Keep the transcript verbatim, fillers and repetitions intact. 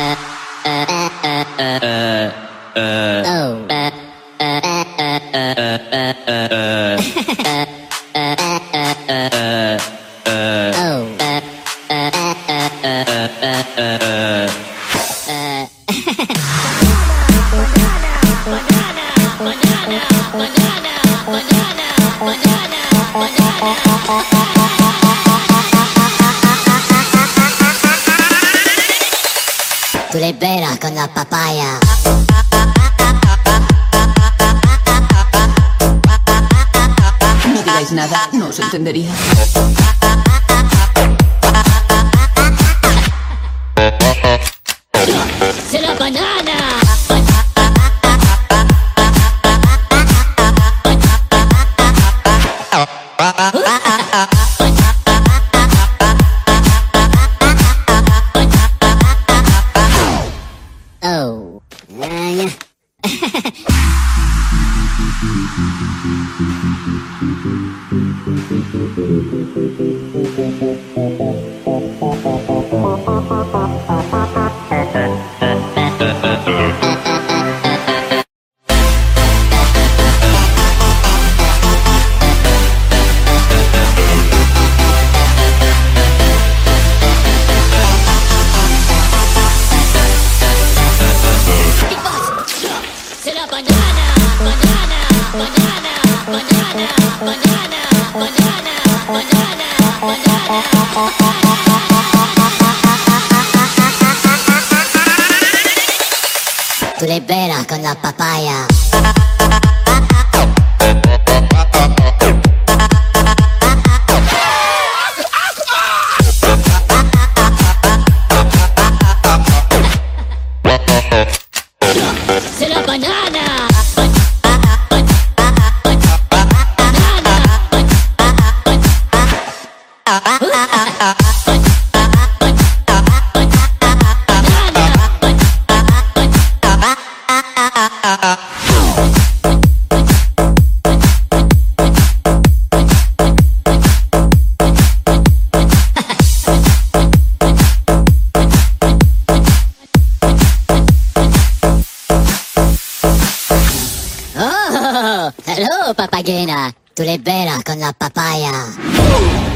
Tú le veras con la papaya. No digáis nada, no os entendería. ¡Se la banana! Oh. Tú le veras con la papaya. ¡Se la banana! Oh, hello, papagena. Tú le veras con la papaya.